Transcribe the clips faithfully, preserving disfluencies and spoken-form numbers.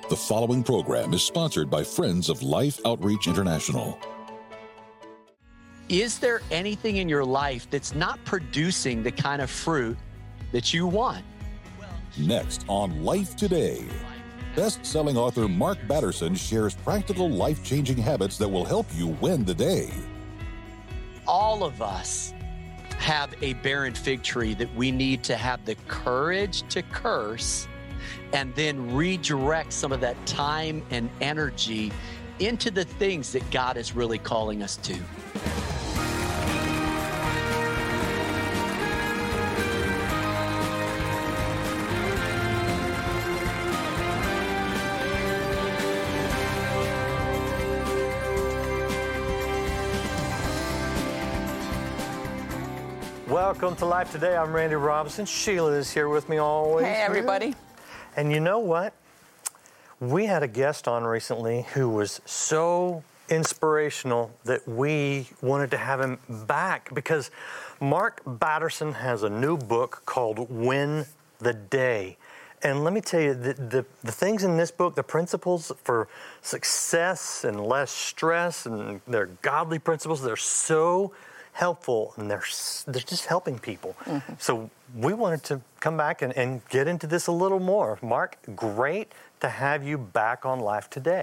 The following program is sponsored by Friends of Life Outreach International. Is there anything in your life that's not producing the kind of fruit that you want? Next on Life Today, best-selling author Mark Batterson shares practical life-changing habits that will help you win the day. All of us have a barren fig tree that we need to have the courage to curse and then redirect some of that time and energy into the things that God is really calling us to. Welcome to Life Today. I'm Randy Robinson. Sheila is here with me always. Hey, everybody. And you know what? We had a guest on recently who was so inspirational that we wanted to have him back because Mark Batterson has a new book called Win the Day. And let me tell you, the, the, the things in this book, the principles for success and less stress, and they're godly principles, they're so helpful, and they're they're just helping people. Mm-hmm. So we wanted to come back and, and get into this a little more. Mark, great to have you back on Life Today.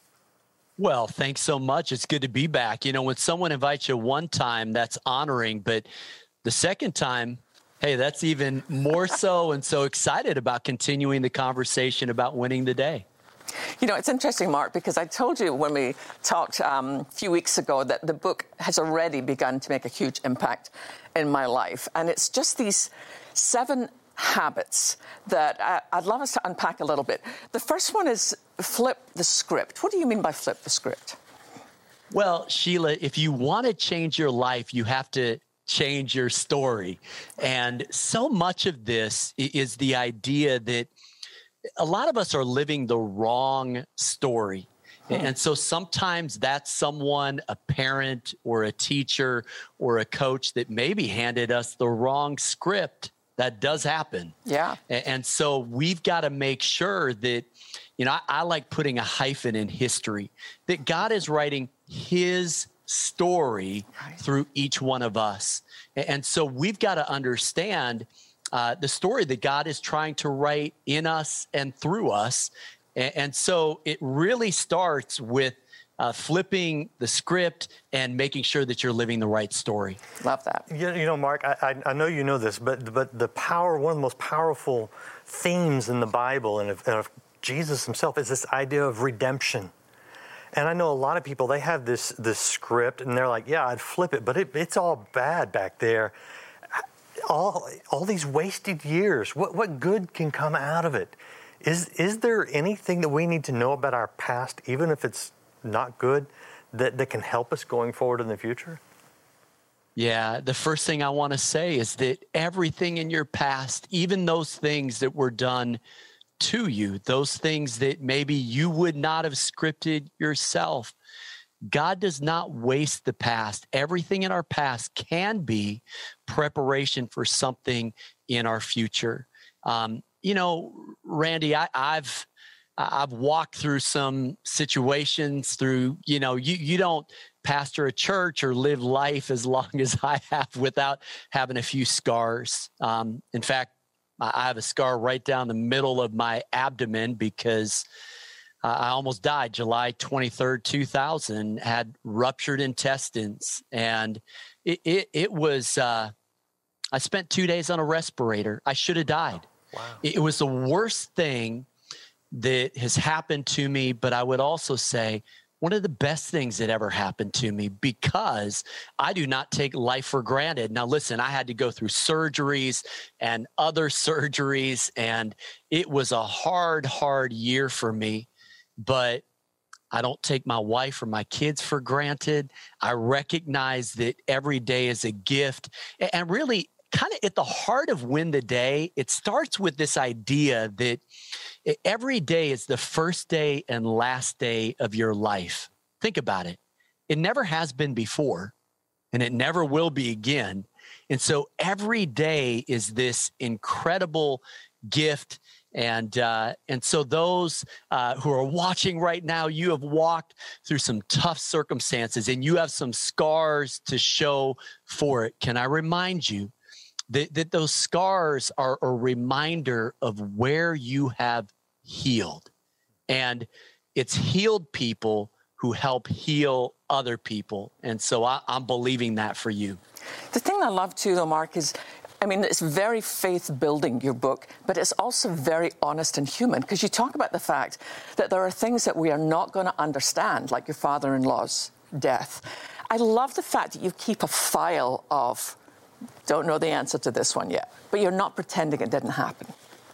Well, thanks so much. It's good to be back. You know, when someone invites you one time, that's honoring, but the second time, hey, that's even more so, and so excited about continuing the conversation about winning the day. You know, it's interesting, Mark, because I told you when we talked um, a few weeks ago that the book has already begun to make a huge impact in my life. And it's just these seven habits that I, I'd love us to unpack a little bit. The first one is flip the script. What do you mean by flip the script? Well, Sheila, if you want to change your life, you have to change your story. And so much of this is the idea that a lot of us are living the wrong story. Hmm. And so sometimes that's someone, a parent or a teacher or a coach that maybe handed us the wrong script. That does happen. Yeah. And so we've got to make sure that, you know, I, I like putting a hyphen in history, that God is writing his story right through each one of us. And so we've got to understand Uh, the story that God is trying to write in us and through us. And, and so it really starts with uh, flipping the script and making sure that you're living the right story. Love that. You, you know, Mark, I, I, I know you know this, but but the power, one of the most powerful themes in the Bible and of, and of Jesus himself is this idea of redemption. And I know a lot of people, they have this, this script and they're like, yeah, I'd flip it, but it, it's all bad back there. All all these wasted years, what what good can come out of it? Is is there anything that we need to know about our past, even if it's not good, that, that can help us going forward in the future? Yeah, the first thing I want to say is that everything in your past, even those things that were done to you, those things that maybe you would not have scripted yourself, God does not waste the past. Everything in our past can be preparation for something in our future. Um, you know, Randy, I, I've I've walked through some situations through, you know, you, you don't pastor a church or live life as long as I have without having a few scars. Um, in fact, I have a scar right down the middle of my abdomen because I almost died July twenty-third, two thousand, had ruptured intestines. And it, it, it was, uh, I spent two days on a respirator. I should have died. Wow. It, it was the worst thing that has happened to me. But I would also say one of the best things that ever happened to me because I do not take life for granted. Now, listen, I had to go through surgeries and other surgeries, and it was a hard, hard year for me. But I don't take my wife or my kids for granted. I recognize that every day is a gift. And really, kind of at the heart of Win the Day, it starts with this idea that every day is the first day and last day of your life. Think about it. It never has been before, and it never will be again. And so every day is this incredible gift. And uh, and so those uh, who are watching right now, you have walked through some tough circumstances and you have some scars to show for it. Can I remind you that, that those scars are a reminder of where you have healed? And it's healed people who help heal other people. And so I, I'm believing that for you. The thing I love too, though, Mark, is I mean, it's very faith-building, your book, but it's also very honest and human, because you talk about the fact that there are things that we are not going to understand, like your father-in-law's death. I love the fact that you keep a file of, don't know the answer to this one yet, but you're not pretending it didn't happen.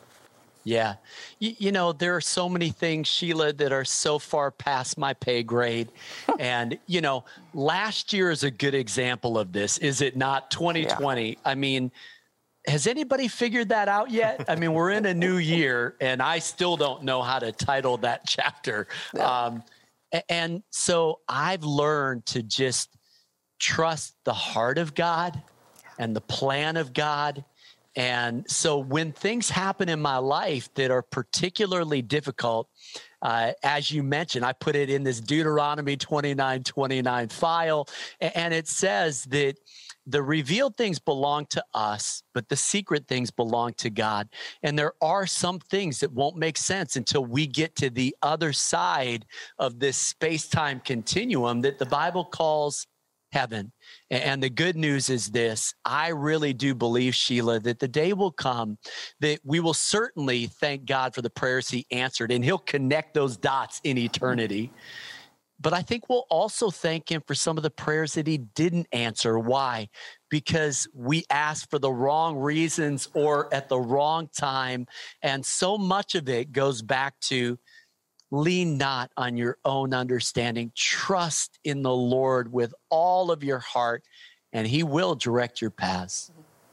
Yeah. You, you know, there are so many things, Sheila, that are so far past my pay grade. And, you know, last year is a good example of this, is it not? twenty twenty. Yeah. I mean, has anybody figured that out yet? I mean, we're in a new year, and I still don't know how to title that chapter. Yeah. Um, and so I've learned to just trust the heart of God and the plan of God. And so when things happen in my life that are particularly difficult, uh, as you mentioned, I put it in this Deuteronomy twenty-nine twenty-nine file, and it says that the revealed things belong to us, but the secret things belong to God. And there are some things that won't make sense until we get to the other side of this space-time continuum that the Bible calls heaven. And the good news is this: I really do believe, Sheila, that the day will come that we will certainly thank God for the prayers he answered, and he'll connect those dots in eternity. But I think we'll also thank him for some of the prayers that he didn't answer. Why? Because we asked for the wrong reasons or at the wrong time. And so much of it goes back to lean not on your own understanding. Trust in the Lord with all of your heart, and he will direct your paths.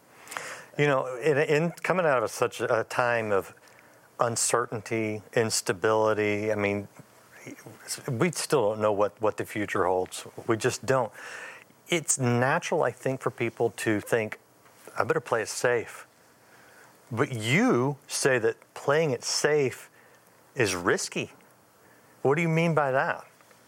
You know, in, in coming out of such a time of uncertainty, instability, I mean, we still don't know what, what the future holds. We just don't. It's natural, I think, for people to think, I better play it safe. But you say that playing it safe is risky. What do you mean by that?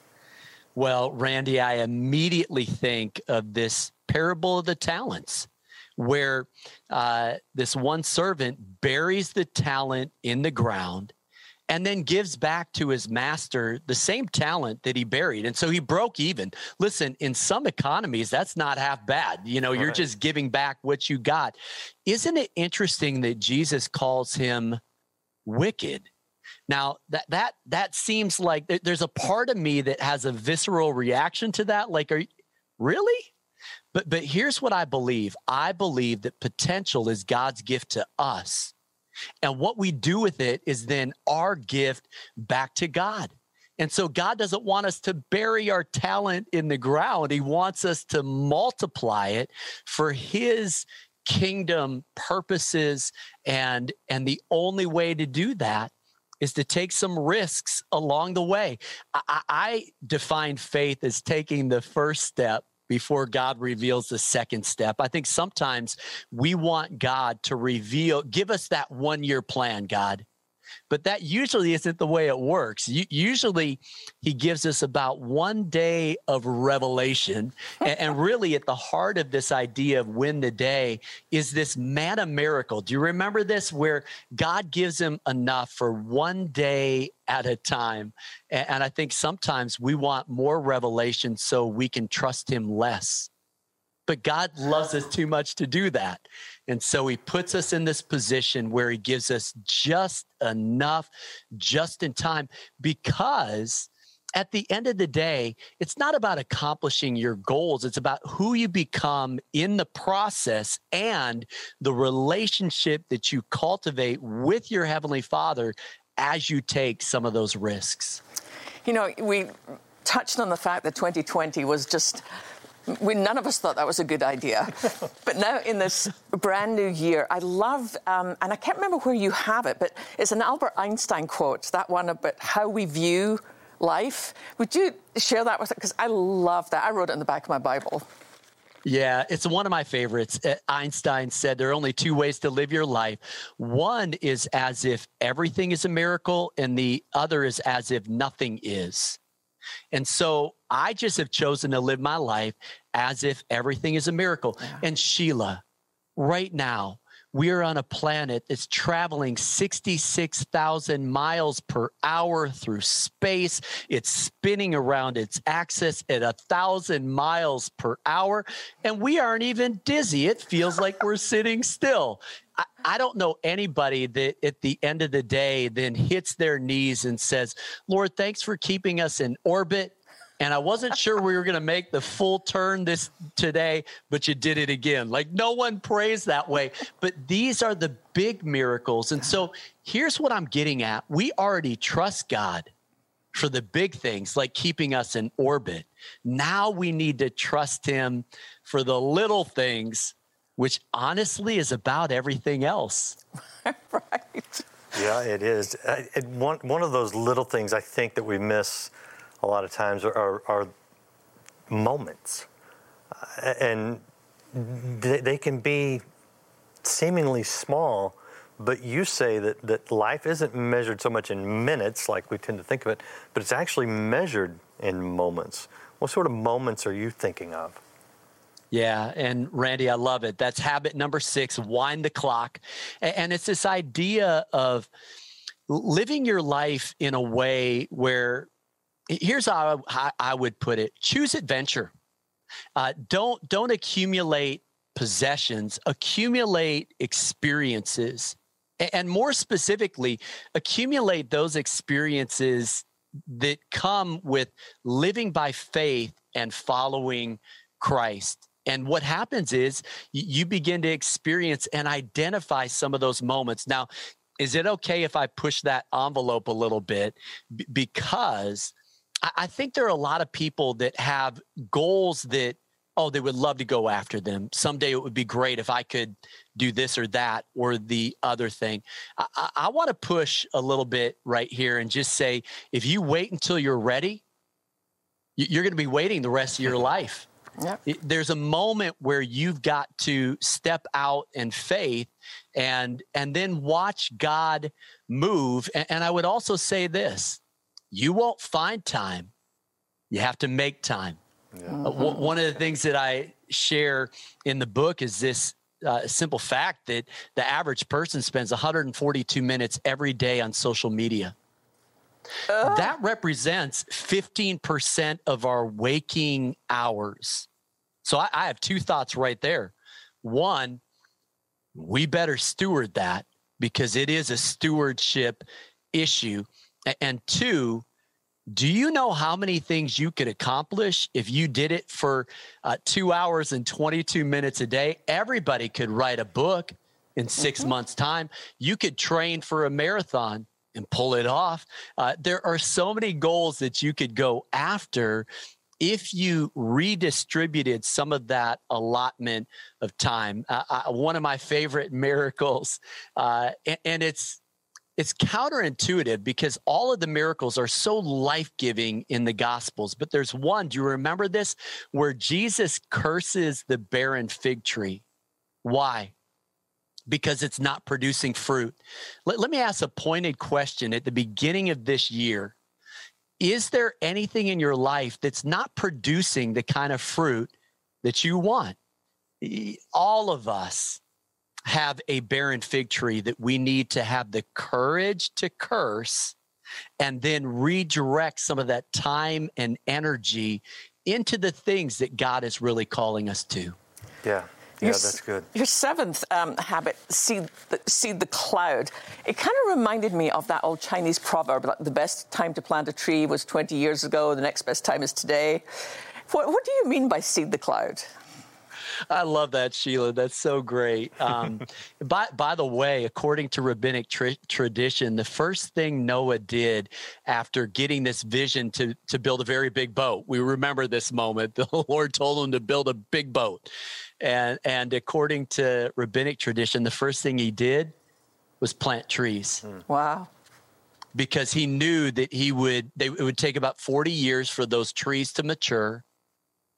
Well, Randy, I immediately think of this parable of the talents, where uh, this one servant buries the talent in the ground and then gives back to his master the same talent that he buried. And so he broke even. Listen, in some economies, that's not half bad. You know, you're right. Just giving back what you got. Isn't it interesting that Jesus calls him wicked? Now, that that that seems like there's a part of me that has a visceral reaction to that. Like, are you, really? But but here's what I believe. I believe that potential is God's gift to us. And what we do with it is then our gift back to God. And so God doesn't want us to bury our talent in the ground. He wants us to multiply it for his kingdom purposes. And, and the only way to do that is to take some risks along the way. I, I define faith as taking the first step before God reveals the second step. I think sometimes we want God to reveal, give us that one-year plan, God. But that usually isn't the way it works. Usually he gives us about one day of revelation. And really at the heart of this idea of win the day is this manna miracle. Do you remember this? Where God gives him enough for one day at a time. And I think sometimes we want more revelation so we can trust him less. But God loves us too much to do that. And so he puts us in this position where he gives us just enough, just in time, because at the end of the day, it's not about accomplishing your goals. It's about who you become in the process and the relationship that you cultivate with your Heavenly Father as you take some of those risks. You know, we touched on the fact that twenty twenty was just... We, none of us thought that was a good idea. But now in this brand new year, I love, um, and I can't remember where you have it, but it's an Albert Einstein quote, that one about how we view life. Would you share that with us? Because I love that. I wrote it in the back of my Bible. Yeah, it's one of my favorites. Uh, Einstein said there are only two ways to live your life. One is as if everything is a miracle, and the other is as if nothing is. And so I just have chosen to live my life as if everything is a miracle. Yeah. And Sheila, right now, we are on a planet that's traveling sixty-six thousand miles per hour through space. It's spinning around its axis at a thousand miles per hour, and we aren't even dizzy. It feels like we're sitting still. I, I don't know anybody that at the end of the day then hits their knees and says, Lord, thanks for keeping us in orbit. And I wasn't sure we were going to make the full turn this today, but you did it again. Like, no one prays that way. But these are the big miracles. And so here's what I'm getting at. We already trust God for the big things, like keeping us in orbit. Now we need to trust him for the little things, which honestly is about everything else. Right. Yeah, it is. Uh, it, one, one of those little things I think that we miss a lot of times are, are, are moments. Uh, and they, they can be seemingly small, but you say that, that life isn't measured so much in minutes like we tend to think of it, but it's actually measured in moments. What sort of moments are you thinking of? Yeah, and Randy, I love it. That's habit number six, wind the clock. And it's this idea of living your life in a way where, here's how I would put it, choose adventure. Uh, don't, don't accumulate possessions, accumulate experiences. And more specifically, accumulate those experiences that come with living by faith and following Christ. And what happens is you begin to experience and identify some of those moments. Now, is it okay if I push that envelope a little bit? B- because I think there are a lot of people that have goals that, oh, they would love to go after them. Someday it would be great if I could do this or that or the other thing. I, I, I want to push a little bit right here and just say, if you wait until you're ready, you're going to be waiting the rest of your life. Yep. There's a moment where you've got to step out in faith and and then watch God move. And, and I would also say this, you won't find time. You have to make time. Yeah. Mm-hmm. Uh, w- one of the things that I share in the book is this uh, simple fact that the average person spends one hundred forty-two minutes every day on social media. Uh. That represents fifteen percent of our waking hours. So I, I have two thoughts right there. One, we better steward that because it is a stewardship issue. And two, do you know how many things you could accomplish if you did it for uh, two hours and twenty-two minutes a day? Everybody could write a book in six mm-hmm. months' time. You could train for a marathon and pull it off. Uh, there are so many goals that you could go after if you redistributed some of that allotment of time. Uh, uh, one of my favorite miracles, uh, and, and it's it's counterintuitive because all of the miracles are so life-giving in the Gospels. But there's one, do you remember this, where Jesus curses the barren fig tree? Why? Because it's not producing fruit. Let, let me ask a pointed question at the beginning of this year. Is there anything in your life that's not producing the kind of fruit that you want? All of us have a barren fig tree that we need to have the courage to curse and then redirect some of that time and energy into the things that God is really calling us to. Yeah. Yeah, your, that's good. Your seventh um, habit, seed the, seed the cloud. It kind of reminded me of that old Chinese proverb, like the best time to plant a tree was twenty years ago, the next best time is today. What, what do you mean by seed the cloud? I love that, Sheila. That's so great. Um, by, by the way, according to rabbinic tra- tradition, the first thing Noah did after getting this vision to, to build a very big boat, we remember this moment, the Lord told him to build a big boat. And, and according to rabbinic tradition, the first thing he did was plant trees. Wow. Because he knew that he would, they, it would take about forty years for those trees to mature.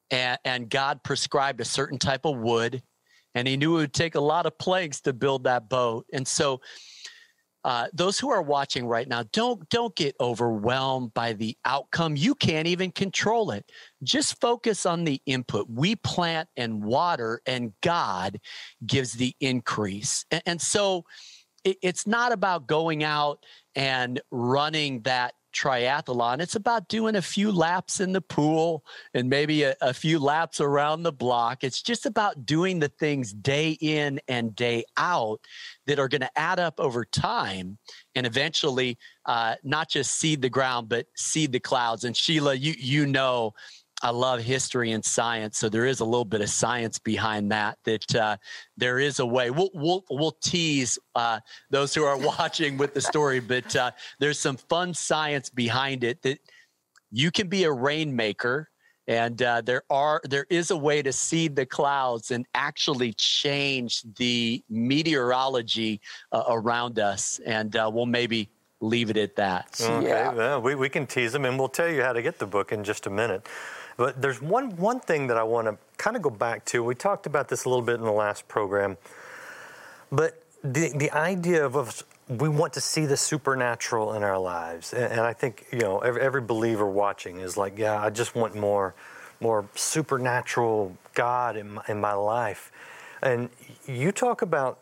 and, and God prescribed a certain type of wood, and he knew it would take a lot of planks to build that boat. And so uh, those who are watching right now, don't, don't get overwhelmed by the outcome. You can't even control it. Just focus on the input. We plant and water, and God gives the increase. And, and so it, it's not about going out and running that triathlon. It's about doing a few laps in the pool and maybe a, a few laps around the block. It's just about doing the things day in and day out that are going to add up over time and eventually uh, not just seed the ground, but seed the clouds. And Sheila, you you know, I love history and science, so there is a little bit of science behind that. That uh, there is a way. We'll we'll, we'll tease uh, those who are watching with the story, but uh, there's some fun science behind it. That you can be a rainmaker, and uh, there are there is a way to seed the clouds and actually change the meteorology uh, around us. And uh, we'll maybe leave it at that. Okay, Yeah. well, we we can tease them, and we'll tell you how to get the book in just a minute. But there's one one thing that I want to kind of go back to. We talked about this a little bit in the last program, but the the idea of us, we want to see the supernatural in our lives, and, and I think you know every, every believer watching is like, yeah, I just want more more supernatural God in my, in my life. And you talk about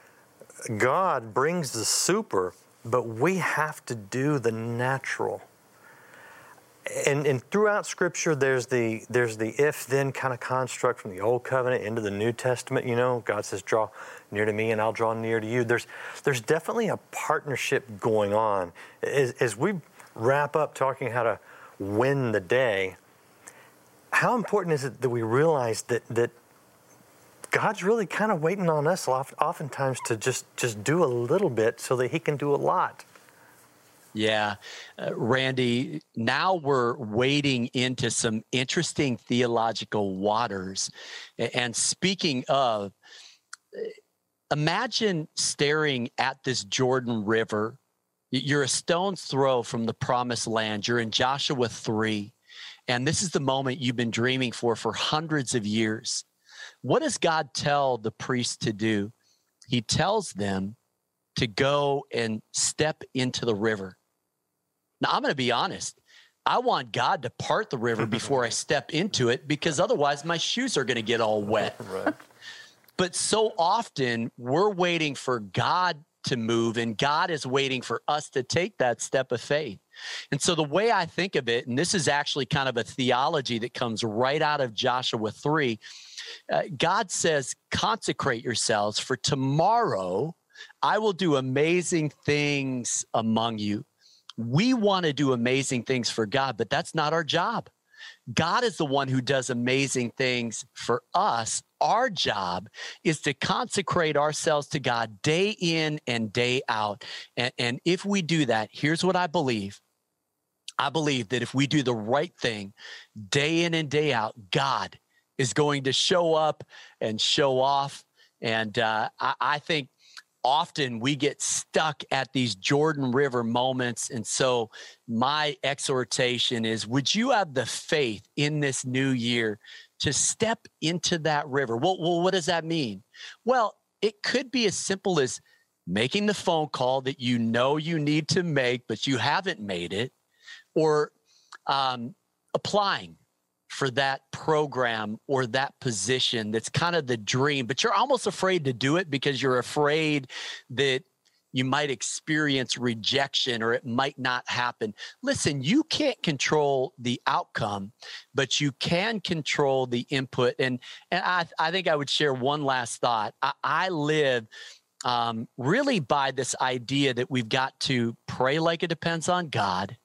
God brings the super, but we have to do the natural. And, and throughout Scripture, there's the there's the if-then kind of construct from the Old Covenant into the New Testament. You know, God says, "Draw near to me, and I'll draw near to you." There's there's definitely a partnership going on. As, as we wrap up talking how to win the day, how important is it that we realize that that God's really kind of waiting on us oftentimes to just just do a little bit so that He can do a lot. Yeah. Uh, Randy, now we're wading into some interesting theological waters. And speaking of, imagine staring at this Jordan River. You're a stone's throw from the promised land. You're in Joshua three. And this is the moment you've been dreaming for for hundreds of years. What does God tell the priests to do? He tells them to go and step into the river. Now, I'm going to be honest. I want God to part the river before I step into it, because otherwise my shoes are going to get all wet. Right. But so often we're waiting for God to move, and God is waiting for us to take that step of faith. And so the way I think of it, and this is actually kind of a theology that comes right out of Joshua three, uh, God says, consecrate yourselves, for tomorrow I will do amazing things among you. We want to do amazing things for God, but that's not our job. God is the one who does amazing things for us. Our job is to consecrate ourselves to God day in and day out. And, and if we do that, here's what I believe. I believe that if we do the right thing day in and day out, God is going to show up and show off. And uh, I, I think often we get stuck at these Jordan River moments. And so my exhortation is, would you have the faith in this new year to step into that river? Well, well, what does that mean? Well, it could be as simple as making the phone call that you know you need to make, but you haven't made it, or um, applying for that program or that position that's kind of the dream, but you're almost afraid to do it because you're afraid that you might experience rejection or it might not happen. Listen, you can't control the outcome, but you can control the input. And and I, I think I would share one last thought. I, I live um, really by this idea that we've got to pray like it depends on God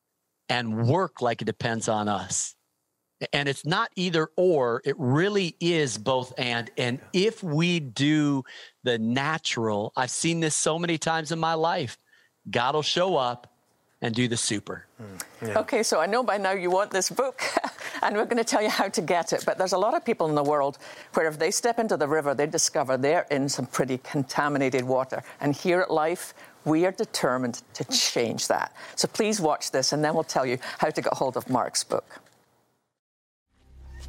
and work like it depends on us. And it's not either or, it really is both and. And if we do the natural, I've seen this so many times in my life, God will show up and do the super. Mm, yeah. Okay, so I know by now you want this book, and we're going to tell you how to get it. But there's a lot of people in the world where if they step into the river, they discover they're in some pretty contaminated water. And here at Life, we are determined to change that. So please watch this, and then we'll tell you how to get hold of Mark's book.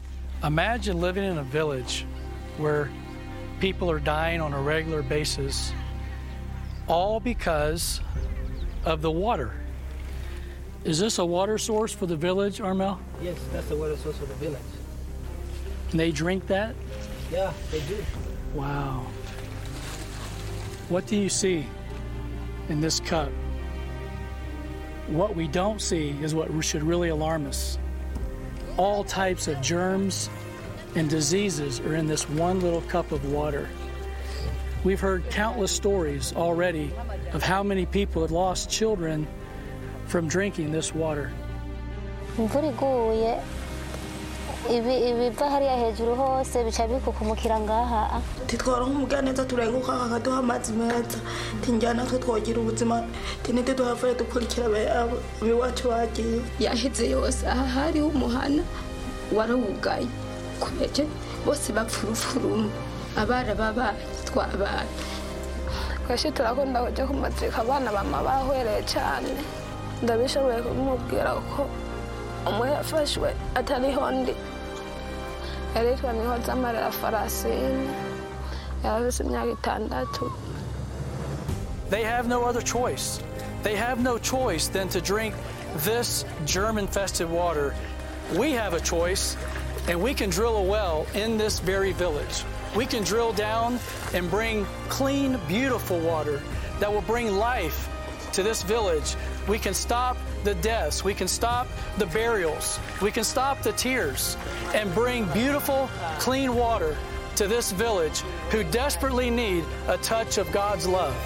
Imagine living in a village where people are dying on a regular basis, all because of the water. Is this a water source for the village, Armel? Yes, that's the water source for the village. And they drink that? Yeah, they do. Wow. What do you see in this cup? What we don't see is what should really alarm us. All types of germs and diseases are in this one little cup of water. We've heard countless stories already of how many people have lost children from drinking this water. imvura iguye ibi ibiva hariya hejuru hose bica bikukumukira ngaha titwara nk'umuganeza turenguka akaduha amazi meza tinjyana twe twogira ubuzima tinite tuhavaye dukurikira abiwacu bagiye yaheze yose aha hariho umuhana warawugaye kubeje bose bapfurufuru abana babaye twabaye twese turakunda kujya kumatrika abana bama bahwereye cyane ndabishoboye kumubwira ko umwe yafashwe atariho ndi yaritwa Nihoza Amarira Farasini yarafise imyaka itandatu. They have no other choice. They have no choice than to drink this germ-infested water. We have a choice, and we can drill a well in this very village. We can drill down and bring clean, beautiful water that will bring life to this village. We can stop the deaths. We can stop the burials. We can stop the tears and bring beautiful, clean water to this village who desperately need a touch of God's love.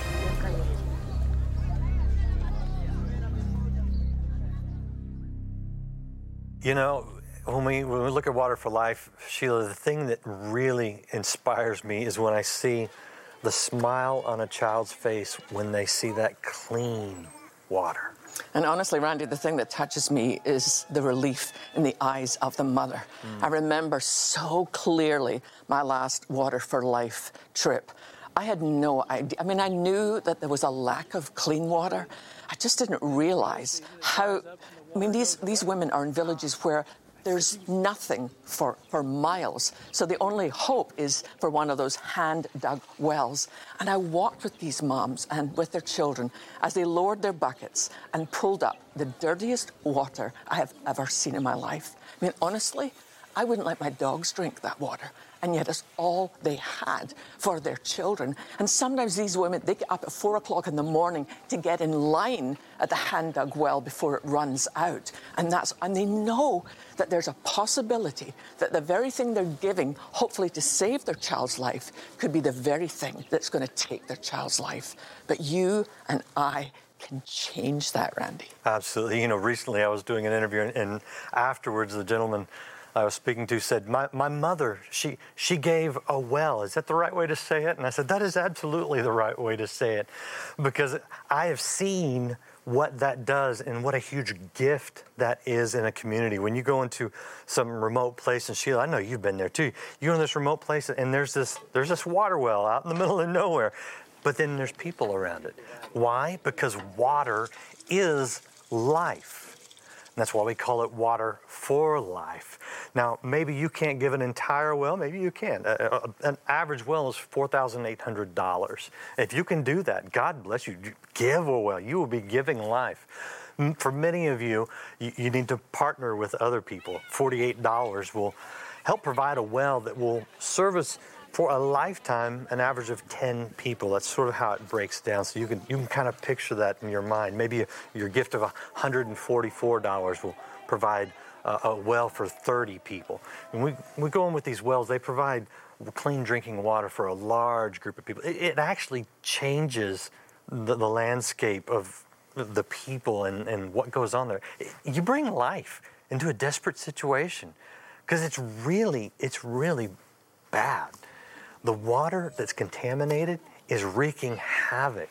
You know, when we, when we look at Water for Life, Sheila, the thing that really inspires me is when I see the smile on a child's face when they see that clean water. And honestly, Randy, the thing that touches me is the relief in the eyes of the mother. Mm. I remember so clearly my last Water for Life trip. I had no idea. I mean, I knew that there was a lack of clean water. I just didn't realize how, I mean, these, these women are in villages where there's nothing for, for miles. So the only hope is for one of those hand-dug wells. And I walked with these moms and with their children as they lowered their buckets and pulled up the dirtiest water I have ever seen in my life. I mean, honestly, I wouldn't let my dogs drink that water. And yet it's all they had for their children. And sometimes these women, they get up at four o'clock in the morning to get in line at the hand-dug well before it runs out. And that's, and they know that there's a possibility that the very thing they're giving, hopefully to save their child's life, could be the very thing that's going to take their child's life. But you and I can change that, Randy. Absolutely. You know, recently I was doing an interview, and, and afterwards the gentleman I was speaking to said, my, my mother, she, she gave a well. Is that the right way to say it? And I said, that is absolutely the right way to say it, because I have seen what that does and what a huge gift that is in a community. When you go into some remote place, and Sheila, I know you've been there too. You go in this remote place and there's this, there's this water well out in the middle of nowhere, but then there's people around it. Why? Because water is life. And that's why we call it Water for Life. Now, maybe you can't give an entire well, maybe you can. A, a, an average well is four thousand eight hundred dollars. If you can do that, God bless you. Give a well. You will be giving life. For many of you, you, you need to partner with other people. forty-eight dollars will help provide a well that will service for a lifetime, an average of ten people. That's sort of how it breaks down. So you can you can kind of picture that in your mind. Maybe a, your gift of one hundred forty-four dollars will provide a, a well for thirty people. And we, we go in with these wells. They provide clean drinking water for a large group of people. It, it actually changes the, the landscape of the people and, and what goes on there. It, you bring life into a desperate situation because it's really, it's really bad. The water that's contaminated is wreaking havoc.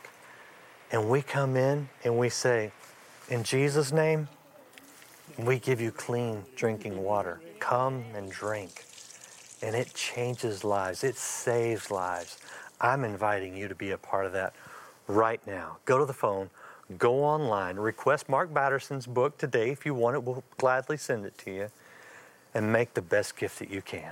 And we come in and we say, in Jesus' name, we give you clean drinking water. Come and drink. And it changes lives. It saves lives. I'm inviting you to be a part of that right now. Go to the phone, go online, request Mark Batterson's book today. If you want it, we'll gladly send it to you. and make the best gift that you can.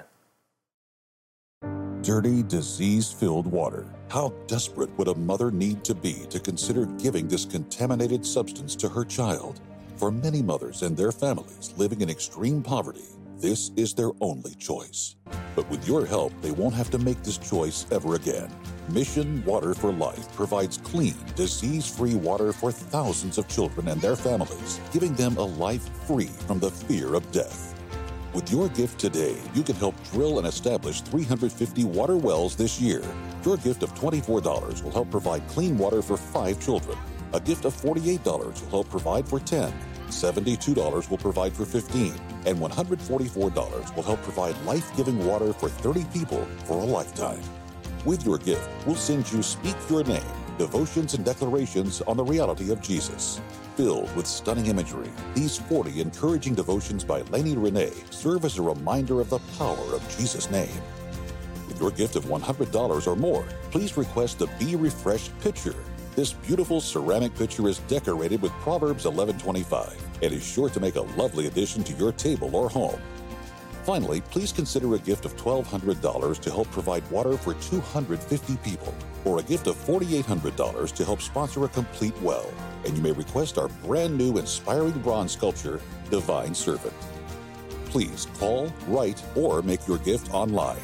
Dirty, disease-filled water. How desperate would a mother need to be to consider giving this contaminated substance to her child? For many mothers and their families living in extreme poverty, this is their only choice. But with your help, they won't have to make this choice ever again. Mission Water for Life provides clean, disease-free water for thousands of children and their families, giving them a life free from the fear of death. With your gift today, you can help drill and establish three hundred fifty water wells this year. Your gift of twenty-four dollars will help provide clean water for five children. A gift of forty-eight dollars will help provide for ten. seventy-two dollars will provide for fifteen. And one hundred forty-four dollars will help provide life-giving water for thirty people for a lifetime. With your gift, we'll send you Speak Your Name, devotions and declarations on the reality of Jesus. Filled with stunning imagery, these forty encouraging devotions by Lainey Renee serve as a reminder of the power of Jesus' name. With your gift of one hundred dollars or more, please request the Be Refreshed pitcher. This beautiful ceramic pitcher is decorated with Proverbs eleven twenty-five and is sure to make a lovely addition to your table or home. Finally, please consider a gift of twelve hundred dollars to help provide water for two hundred fifty people, or a gift of four thousand eight hundred dollars to help sponsor a complete well. And you may request our brand new inspiring bronze sculpture, Divine Servant. Please call, write, or make your gift online.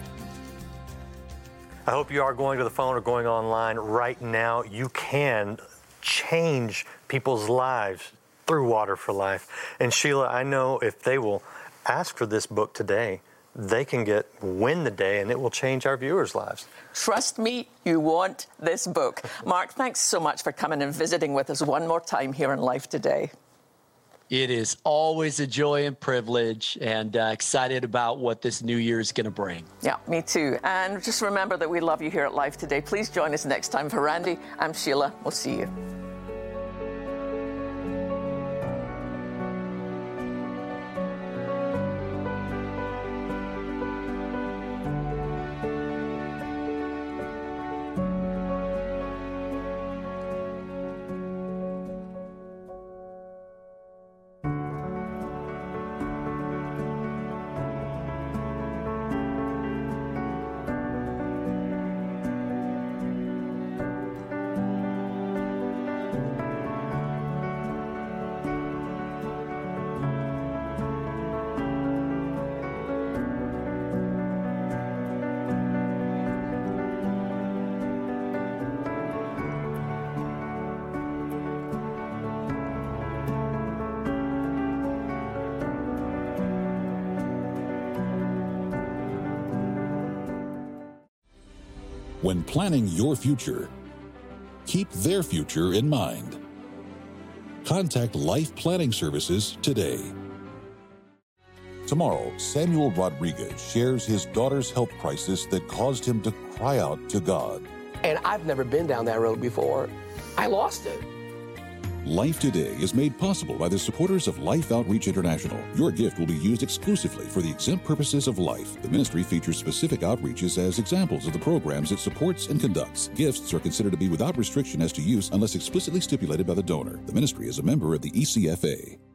I hope you are going to the phone or going online right now. You can change people's lives through Water for Life. And Sheila, I know if they will ask for this book today, they can get Win the Day, and it will change our viewers' lives. Trust me, you want this book. Mark, thanks so much for coming and visiting with us one more time here on Life Today. It is always a joy and privilege, and uh, excited about what this new year is going to bring. Yeah, me too. And just remember that we love you here at Life Today. Please join us next time. For Randy, I'm Sheila. We'll see you. When planning your future, keep their future in mind. Contact Life Planning Services today. Tomorrow, Samuel Rodriguez shares his daughter's health crisis that caused him to cry out to God. And I've never been down that road before. I lost it. Life Today is made possible by the supporters of Life Outreach International. Your gift will be used exclusively for the exempt purposes of life. The ministry features specific outreaches as examples of the programs it supports and conducts. Gifts are considered to be without restriction as to use unless explicitly stipulated by the donor. The ministry is a member of the E C F A.